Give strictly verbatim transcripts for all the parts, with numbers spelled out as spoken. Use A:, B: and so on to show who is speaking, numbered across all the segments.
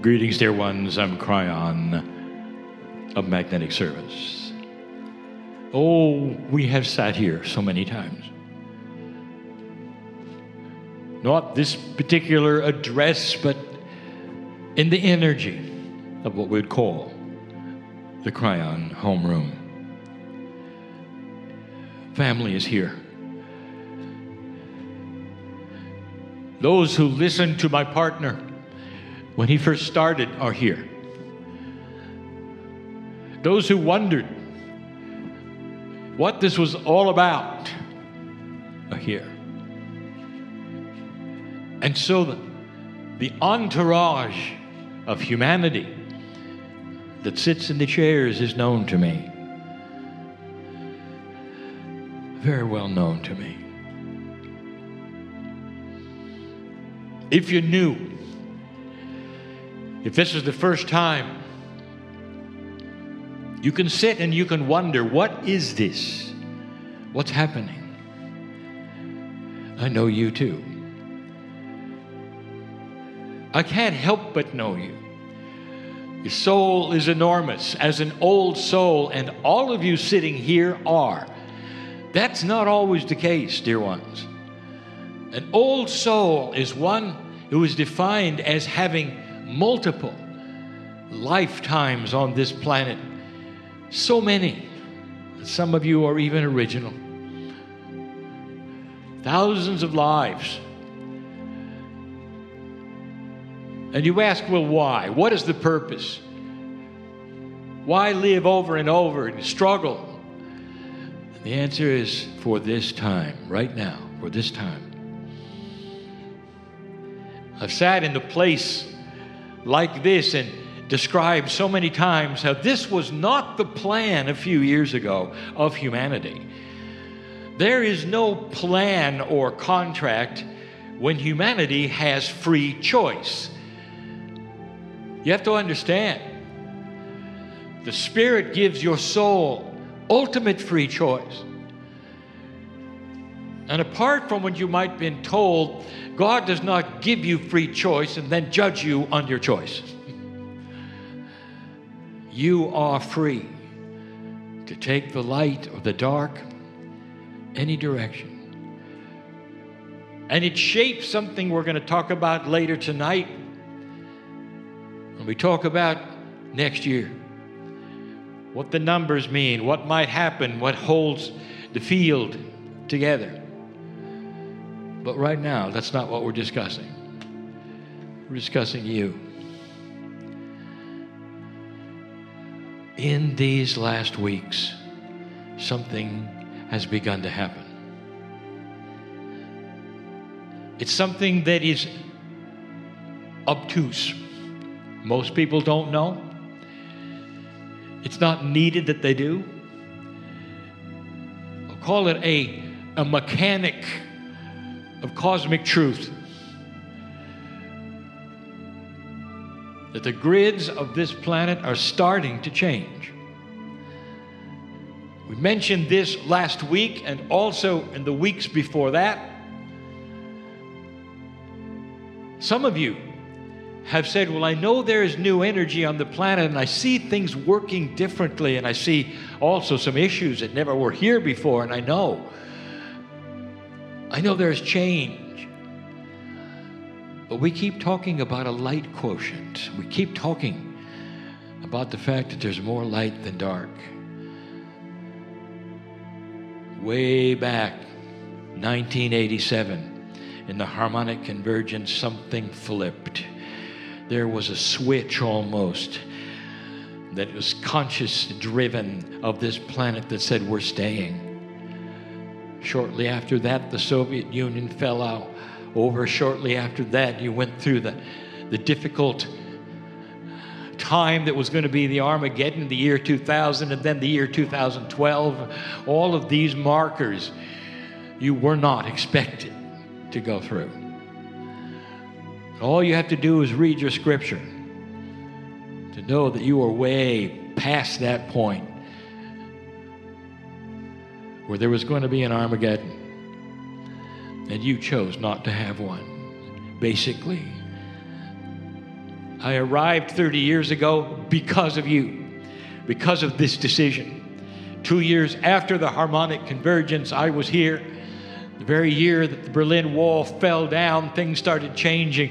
A: Greetings, dear ones. I'm Cryon of Magnetic Service. Oh, we have sat here so many times. Not this particular address, but in the energy of what we'd call the Cryon homeroom. Family is here. Those who listened to my partner when he first started are here. Those who wondered what this was all about are here. And so the, the entourage of humanity that sits in the chairs is known to me. Very well known to me. If you knew, if this is the first time, you can sit and you can wonder, what is this? What's happening? I know you too. I can't help but know you. Your soul is enormous, as an old soul, and all of you sitting here are. That's not always the case, dear ones. An old soul is one who is defined as having multiple lifetimes on this planet. So many. Some of you are even original. Thousands of lives. And you ask, well, why? What is the purpose? Why live over and over and struggle? And the answer is for this time, right now, for this time. I've sat in a place like this and described so many times how this was not the plan a few years ago of humanity. There is no plan or contract when humanity has free choice. You have to understand, the Spirit gives your soul ultimate free choice. And apart from what you might have been told, God does not give you free choice and then judge you on your choice. You are free to take the light or the dark, any direction. And it shapes something we're going to talk about later tonight when we talk about next year. What the numbers mean, what might happen, what holds the field together. But right now, that's not what we're discussing. We're discussing you. In these last weeks, something has begun to happen. It's something that is obtuse. Most people don't know. It's not needed that they do. I'll call it a, a mechanic of cosmic truth. That the grids of this planet are starting to change. We mentioned this last week and also in the weeks before that. Some of you have said, well, I know there is new energy on the planet and I see things working differently and I see also some issues that never were here before, and I know. I know there's change. But we keep talking about a light quotient. We keep talking about the fact that there's more light than dark. Way back, nineteen eighty-seven, in the harmonic convergence, something flipped. There was a switch almost that was conscious driven of this planet that said we're staying. Shortly after that, the Soviet Union fell out. Over shortly after that, you went through the, the difficult time that was going to be the Armageddon, the year two thousand, and then the year two thousand twelve. All of these markers you were not expected to go through. All you have to do is read your scripture to know that you are way past that point where there was going to be an Armageddon, and you chose not to have one. Basically, I arrived thirty years ago because of you, because of this decision. Two years after the harmonic convergence, I was here. The very year that the Berlin Wall fell down, things started changing.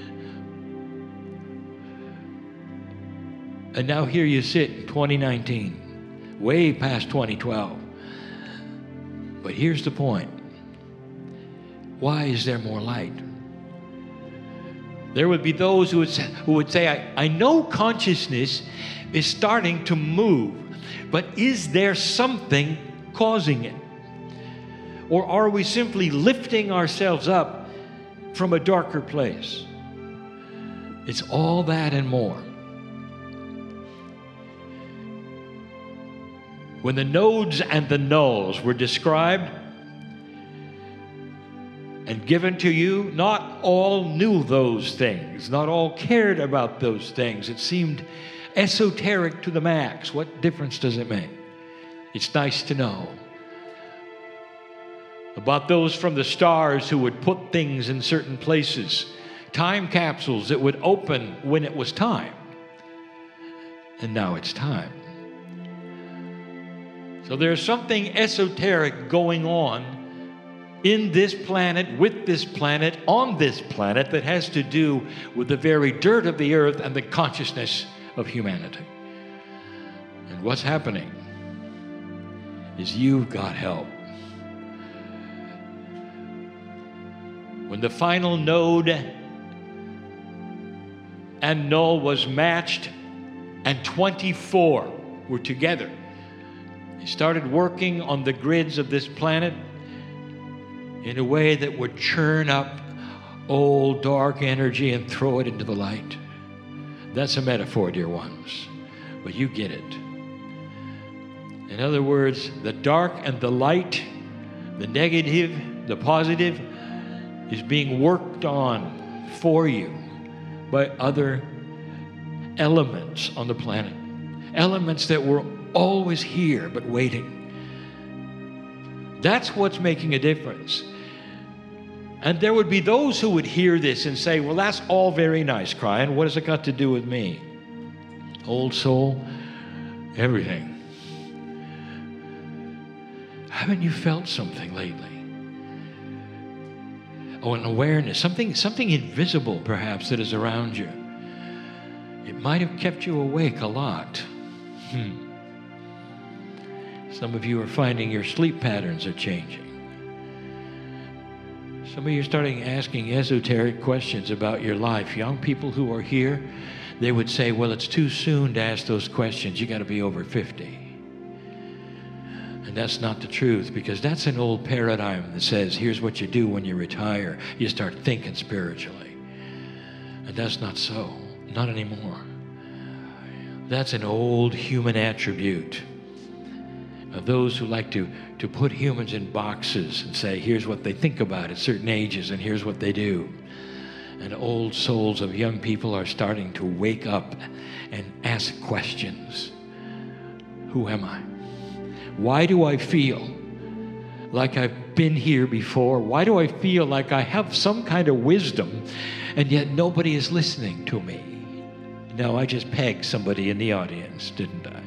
A: And now here you sit in twenty nineteen, way past twenty twelve. But here's the point. Why is there more light? There would be those who would say, who would say I, I know consciousness is starting to move, but is there something causing it? Or are we simply lifting ourselves up from a darker place? It's all that and more. When the nodes and the nulls were described and given to you, not all knew those things. Not all cared about those things. It seemed esoteric to the max. What difference does it make? It's nice to know about those from the stars who would put things in certain places, time capsules that would open when it was time. And now it's time. So there's something esoteric going on in this planet, with this planet, on this planet, that has to do with the very dirt of the earth and the consciousness of humanity. And what's happening is you've got help. When the final node and null was matched and twenty-four were together, they started working on the grids of this planet in a way that would churn up old dark energy and throw it into the light. That's a metaphor, dear ones, but you get it. In other words, the dark and the light, the negative, the positive, is being worked on for you by other elements on the planet. Elements that were always here but waiting. That's what's making a difference. And there would be those who would hear this and say, well, that's all very nice, Brian. What has it got to do with me? Old soul, everything. Haven't you felt something lately? Oh, an awareness, something, something invisible perhaps that is around you. It might have kept you awake a lot. Hmm. Some of you are finding your sleep patterns are changing. Some of you are starting asking esoteric questions about your life. Young people who are here, they would say, well, it's too soon to ask those questions. You got to be over fifty. And that's not the truth, because that's an old paradigm that says, here's what you do when you retire. You start thinking spiritually. And that's not so. Not anymore. That's an old human attribute of those who like to, to put humans in boxes and say, here's what they think about at certain ages and here's what they do. And old souls of young people are starting to wake up and ask questions. Who am I? Why do I feel like I've been here before? Why do I feel like I have some kind of wisdom and yet nobody is listening to me? No, I just pegged somebody in the audience, didn't I?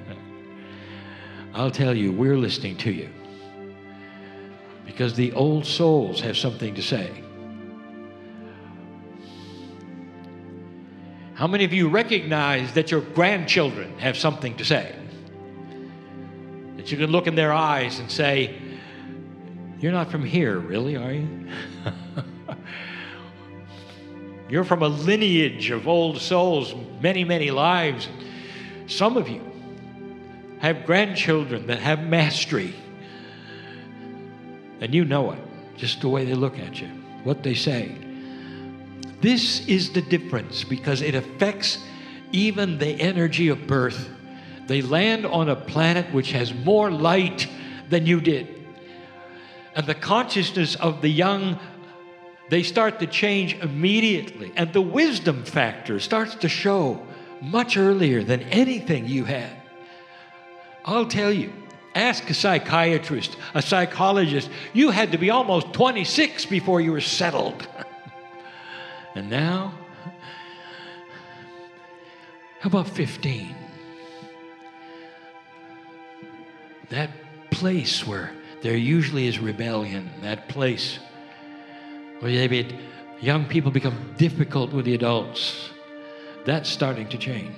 A: I'll tell you, we're listening to you because the old souls have something to say. How many of you recognize that your grandchildren have something to say? That you can look in their eyes and say, you're not from here, really, are you? You're from a lineage of old souls, many, many lives. Some of you have grandchildren that have mastery. And you know it, just the way they look at you, what they say. This is the difference, because it affects even the energy of birth. They land on a planet which has more light than you did. And the consciousness of the young, they start to change immediately. And the wisdom factor starts to show much earlier than anything you had. I'll tell you, ask a psychiatrist, a psychologist. You had to be almost twenty-six before you were settled. And now, How about fifteen? That place where there usually is rebellion, that place where they be, young people become difficult with the adults, that's starting to change.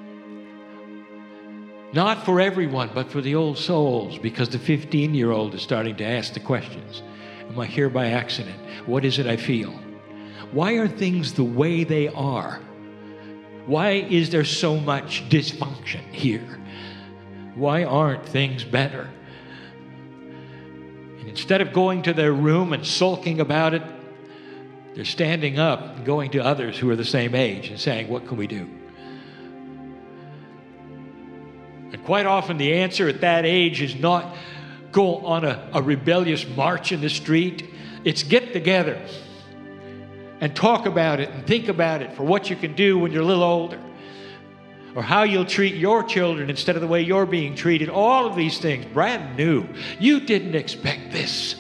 A: Not for everyone, but for the old souls, because the fifteen-year-old is starting to ask the questions. Am I here by accident? What is it I feel? Why are things the way they are? Why is there so much dysfunction here? Why aren't things better? And instead of going to their room and sulking about it, they're standing up and going to others who are the same age and saying, what can we do? And quite often the answer at that age is not go on a, a rebellious march in the street. It's get together and talk about it and think about it for what you can do when you're a little older, or how you'll treat your children instead of the way you're being treated. All of these things, brand new. You didn't expect this.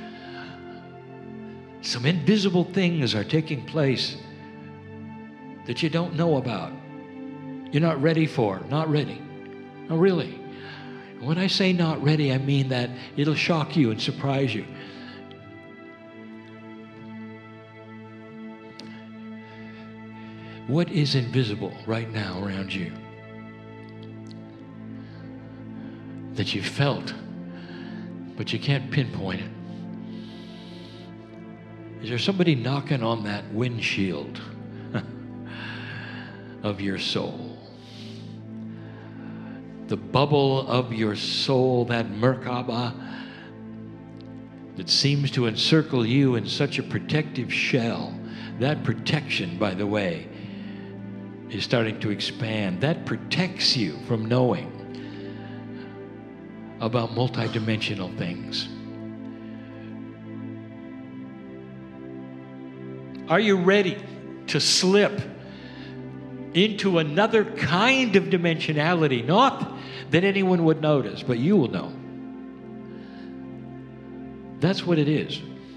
A: Some invisible things are taking place that you don't know about. You're not ready for, not ready. No, really. When I say not ready, I mean that it'll shock you and surprise you. What is invisible right now around you that you felt, but you can't pinpoint it? Is there somebody knocking on that windshield of your soul? The bubble of your soul, that Merkaba that seems to encircle you in such a protective shell. That protection, by the way, is starting to expand. That protects you from knowing about multidimensional things. Are you ready to slip into another kind of dimensionality? Not that anyone would notice, but you will know. That's what it is.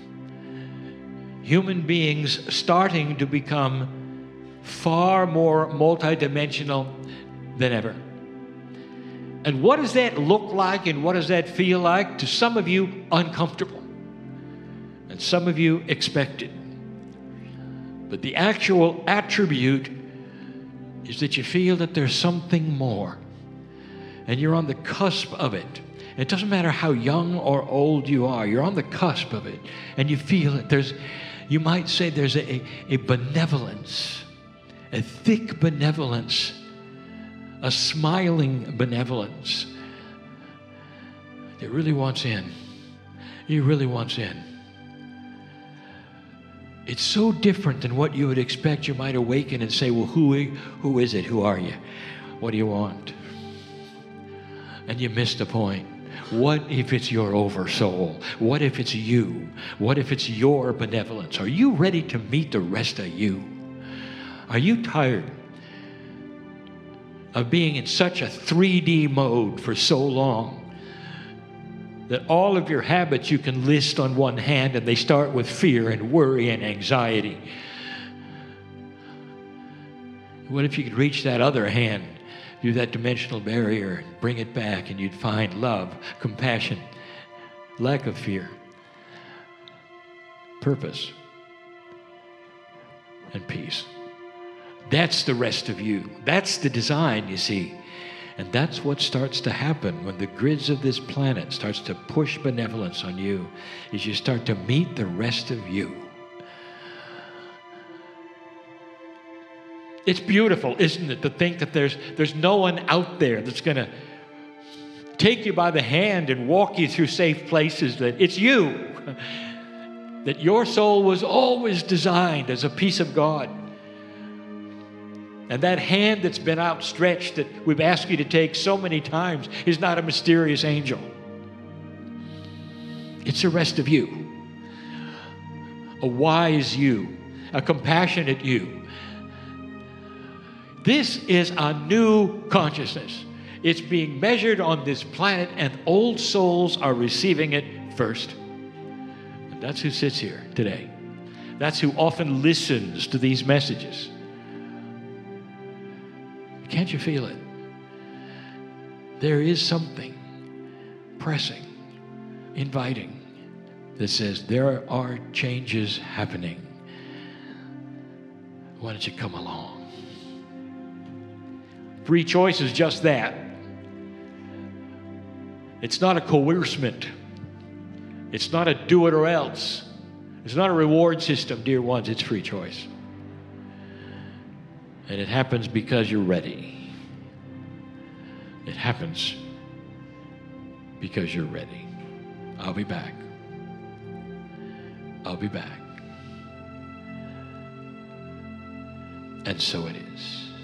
A: Human beings starting to become far more multidimensional than ever. And what does that look like and what does that feel like? To some of you, uncomfortable. And some of you, expected. But the actual attribute is that you feel that there's something more. And you're on the cusp of it. It doesn't matter how young or old you are. You're on the cusp of it. And you feel it. There's, you might say there's a, a benevolence. A thick benevolence. A smiling benevolence. It really wants in. It really wants in. It's so different than what you would expect. You might awaken and say, well, who, who is it? Who are you? What do you want? And you miss the point. What if it's your oversoul? What if it's you? What if it's your benevolence? Are you ready to meet the rest of you? Are you tired of being in such a three D mode for so long that all of your habits you can list on one hand, and they start with fear and worry and anxiety? What if you could reach that other hand through that dimensional barrier, bring it back, and you'd find love, compassion, lack of fear, purpose, and peace? That's the rest of you. That's the design, you see. And that's what starts to happen when the grids of this planet starts to push benevolence on you, is you start to meet the rest of you. It's beautiful, isn't it, to think that there's, there's no one out there that's going to take you by the hand and walk you through safe places, that it's you, that your soul was always designed as a piece of God. And that hand that's been outstretched that we've asked you to take so many times is not a mysterious angel. It's the rest of you. A wise you. A compassionate you. This is a new consciousness. It's being measured on this planet, and old souls are receiving it first. And that's who sits here today. That's who often listens to these messages. Can't you feel it? There is something pressing, inviting, that says there are changes happening. Why don't you come along? Free choice is just that. It's not a coercement. It's not a do it or else. It's not a reward system, dear ones. It's free choice. And it happens because you're ready. It happens because you're ready. I'll be back. I'll be back. And so it is.